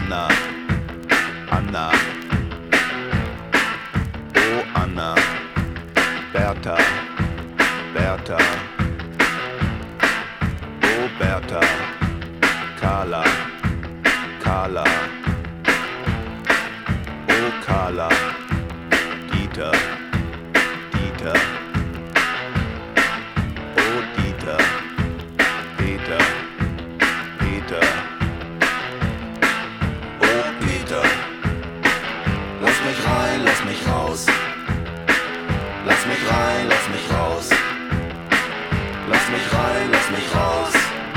Anna, Anna, oh Anna, Bertha, Bertha, oh Bertha, Carla, Carla, oh Carla, Dieter, Dieter, oh Dieter, Peter, Peter, oh Peter, lass mich rein, lass mich raus, lass mich rein, lass mich raus, lass mich rein, lass mich raus.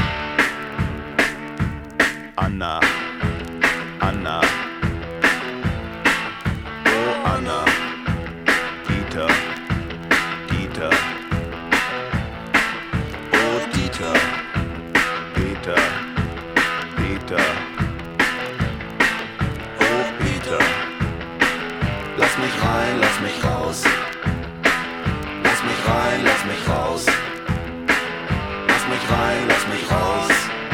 Anna, Anna, oh Anna, Dieter, Dieter, oh Dieter, Peter, Peter, oh Peter, lass mich rein, lass mich raus, lass mich rein, lass mich raus, lass mich rein, lass mich raus.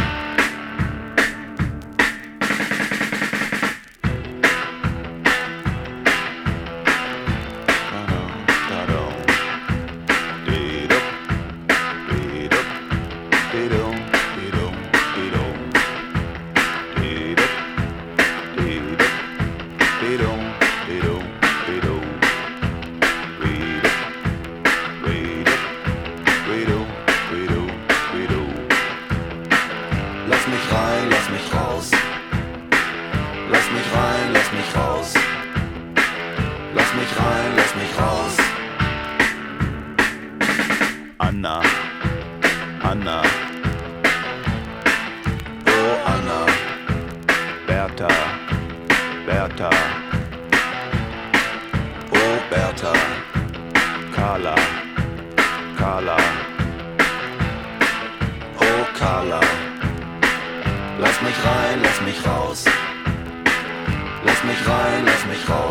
Lass mich rein, lass mich raus. Lass mich rein, lass mich raus. Lass mich rein, lass mich raus. Anna, Anna, oh Anna, Bertha, Bertha, oh Bertha, Carla, Carla, oh Carla. Lass mich rein, lass mich raus. Lass mich rein, lass mich raus.